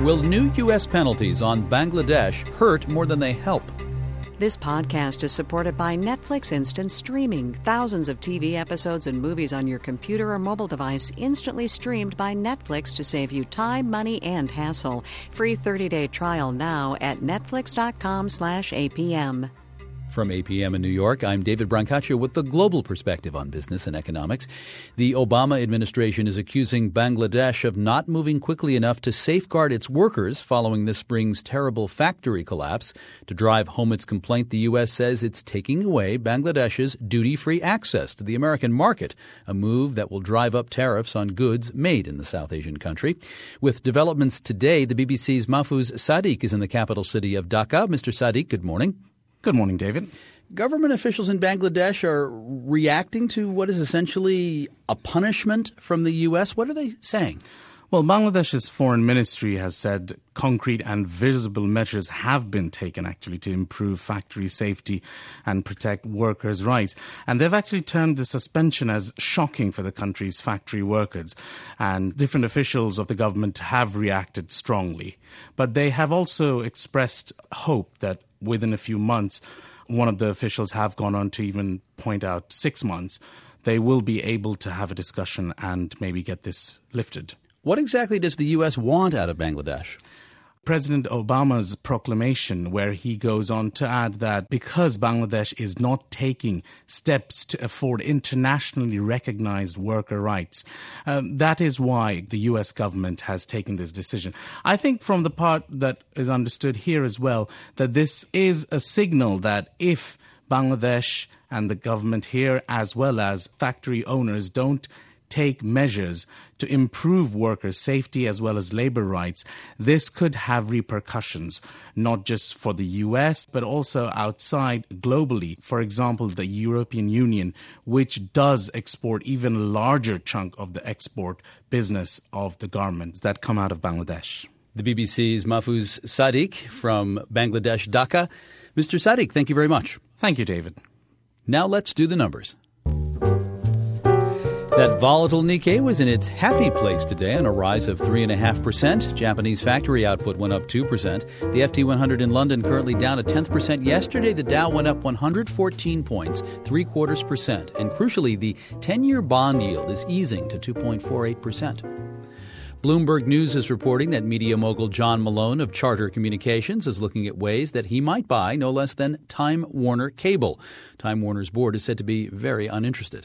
Will new U.S. penalties on Bangladesh hurt more than they help? This podcast is supported by Netflix Instant Streaming. Thousands of TV episodes and movies on your computer or mobile device instantly streamed by Netflix to save you time, money, and hassle. Free 30-day trial now at netflix.com/APM. From APM in New York, I'm David Brancaccio with the global perspective on business and economics. The Obama administration is accusing Bangladesh of not moving quickly enough to safeguard its workers following this spring's terrible factory collapse. To drive home its complaint, the U.S. says it's taking away Bangladesh's duty-free access to the American market, a move that will drive up tariffs on goods made in the South Asian country. With developments today, the BBC's Mahfouz Sadiq is in the capital city of Dhaka. Mr. Sadiq, good morning. Good morning, David. Government officials in Bangladesh are reacting to what is essentially a punishment from the U.S. What are they saying? Well, Bangladesh's foreign ministry has said concrete and visible measures have been taken actually to improve factory safety and protect workers' rights. And they've actually termed the suspension as shocking for the country's factory workers. And different officials of the government have reacted strongly. But they have also expressed hope that within a few months, one of the officials have gone on to even point out 6 months, they will be able to have a discussion and maybe get this lifted. What exactly does the U.S. want out of Bangladesh? President Obama's proclamation, where he goes on to add that because Bangladesh is not taking steps to afford internationally recognized worker rights, that is why the U.S. government has taken this decision. I think from the part that is understood here as well, that this is a signal that if Bangladesh and the government here, as well as factory owners, don't take measures to improve workers' safety as well as labor rights, this could have repercussions, not just for the US, but also outside globally. For example, the European Union, which does export even a larger chunk of the export business of the garments that come out of Bangladesh. The BBC's Mahfouz Sadiq from Bangladesh, Dhaka. Mr. Sadiq, thank you very much. Thank you, David. Now let's do the numbers. That volatile Nikkei was in its happy place today on a rise of 3.5%. Japanese factory output went up 2%. The FT100 in London currently down 0.1%. Yesterday, the Dow went up 114 points, 0.75%. And crucially, the 10-year bond yield is easing to 2.48%. Bloomberg News is reporting that media mogul John Malone of Charter Communications is looking at ways that he might buy no less than Time Warner Cable. Time Warner's board is said to be very uninterested.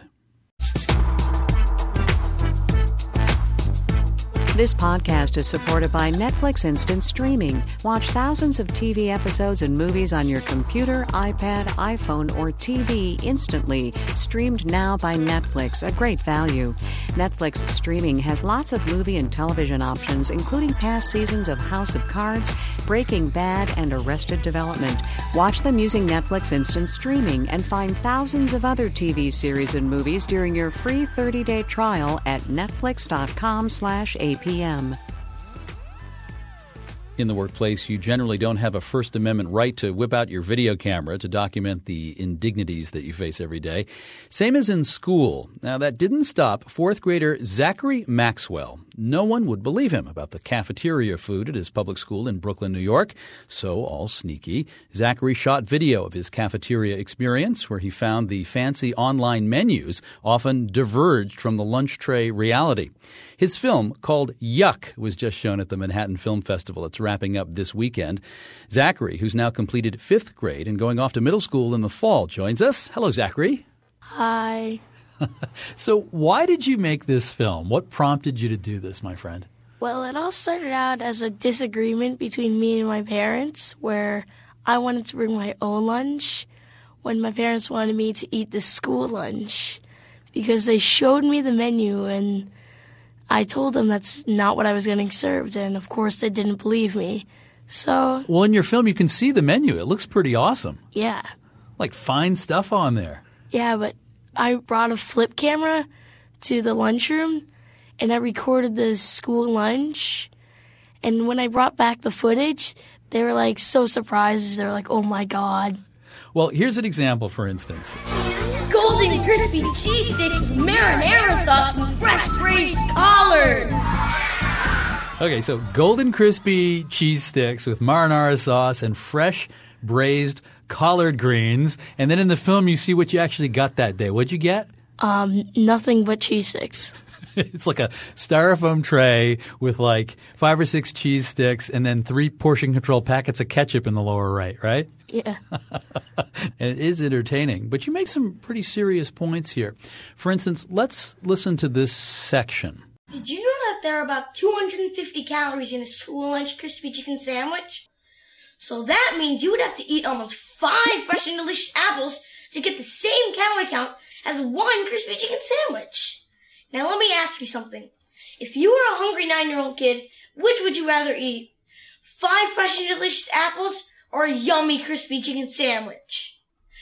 This podcast is supported by Netflix Instant Streaming. Watch thousands of TV episodes and movies on your computer, iPad, iPhone, or TV instantly. Streamed now by Netflix, a great value. Netflix Streaming has lots of movie and television options, including past seasons of House of Cards, Breaking Bad, and Arrested Development. Watch them using Netflix Instant Streaming and find thousands of other TV series and movies during your free 30-day trial at netflix.com/APM. In the workplace, you generally don't have a First Amendment right to whip out your video camera to document the indignities that you face every day. Same as in school. Now, that didn't stop fourth grader Zachary Maxwell. No one would believe him about the cafeteria food at his public school in Brooklyn, New York. So, all sneaky, Zachary shot video of his cafeteria experience where he found the fancy online menus often diverged from the lunch tray reality. His film, called Yuck, was just shown at the Manhattan Film Festival. It's wrapping up this weekend. Zachary, who's now completed 5th grade and going off to middle school in the fall, joins us. Hello, Zachary. Hi. So why did you make this film? What prompted you to do this, my friend? Well, it all started out as a disagreement between me and my parents, where I wanted to bring my own lunch when my parents wanted me to eat the school lunch, because they showed me the menu and I told them that's not what I was getting served, and of course they didn't believe me. So, well, in your film you can see the menu. It looks pretty awesome. Yeah. Like fine stuff on there. Yeah, but I brought a flip camera to the lunchroom, and I recorded the school lunch. And when I brought back the footage, they were like so surprised. They were like, oh my God. Well, here's an example, for instance. Golden crispy cheese sticks with marinara sauce and fresh braised collard. Okay, so Golden Crispy cheese sticks with marinara sauce and fresh braised collard greens. And then in the film, you see what you actually got that day. What'd you get? Nothing but cheese sticks. It's like a styrofoam tray with like 5 or 6 cheese sticks and then 3 portion control packets of ketchup in the lower right? Yeah. And it is entertaining. But you make some pretty serious points here. For instance, let's listen to this section. Did you know that there are about 250 calories in a school lunch crispy chicken sandwich? So that means you would have to eat almost 5 fresh and delicious apples to get the same calorie count as 1 crispy chicken sandwich. Now let me ask you something. If you were a hungry 9-year-old kid, which would you rather eat? 5 fresh and delicious apples or a yummy crispy chicken sandwich?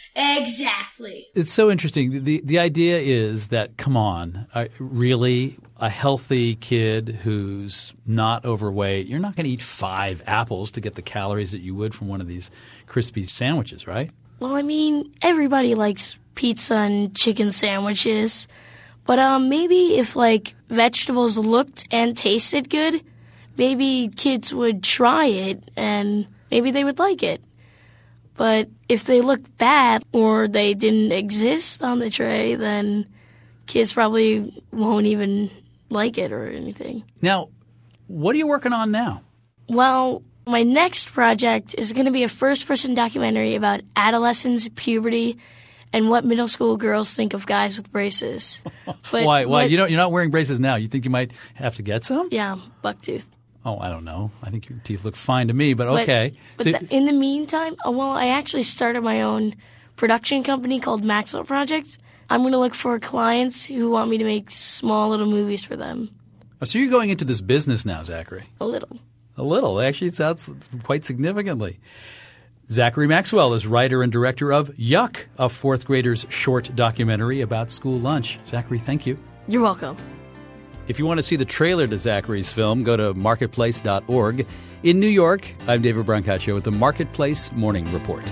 Exactly. It's so interesting. The idea is that, come on, really, a healthy kid who's not overweight, you're not going to eat 5 apples to get the calories that you would from one of these crispy sandwiches, right? Well, I mean, everybody likes pizza and chicken sandwiches. But maybe if, like, vegetables looked and tasted good, maybe kids would try it and maybe they would like it. But if they looked bad or they didn't exist on the tray, then kids probably won't even like it or anything. Now, what are you working on now? Well, my next project is going to be a first-person documentary about adolescence, puberty, and what middle school girls think of guys with braces. But, Why? You're not wearing braces now. You think you might have to get some? Yeah, bucktooth. Oh, I don't know. I think your teeth look fine to me, but okay. But in the meantime, I actually started my own production company called Maxwell Project. I'm going to look for clients who want me to make small little movies for them. Oh, so you're going into this business now, Zachary? A little. A little. Actually, it sounds quite significantly. Zachary Maxwell is writer and director of Yuck, a 4th grader's short documentary about school lunch. Zachary, thank you. You're welcome. If you want to see the trailer to Zachary's film, go to marketplace.org. In New York, I'm David Brancaccio with the Marketplace Morning Report.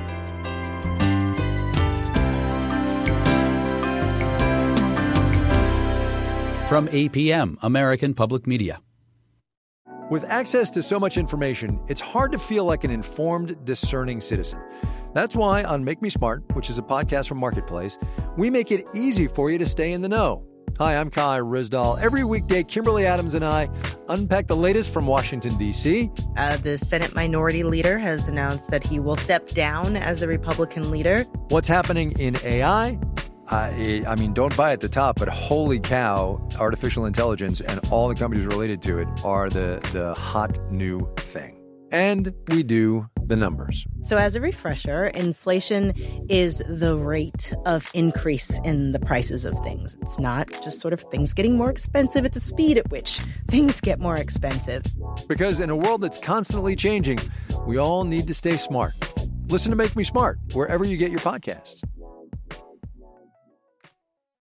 From APM, American Public Media. With access to so much information, it's hard to feel like an informed, discerning citizen. That's why on Make Me Smart, which is a podcast from Marketplace, we make it easy for you to stay in the know. Hi, I'm Kai Rizdal. Every weekday, Kimberly Adams and I unpack the latest from Washington, D.C. The Senate Minority Leader has announced that he will step down as the Republican leader. What's happening in AI? I mean, don't buy at the top, but holy cow, artificial intelligence and all the companies related to it are the hot new thing. And we do the numbers. So as a refresher, inflation is the rate of increase in the prices of things. It's not just sort of things getting more expensive. It's a speed at which things get more expensive. Because in a world that's constantly changing, we all need to stay smart. Listen to Make Me Smart wherever you get your podcasts.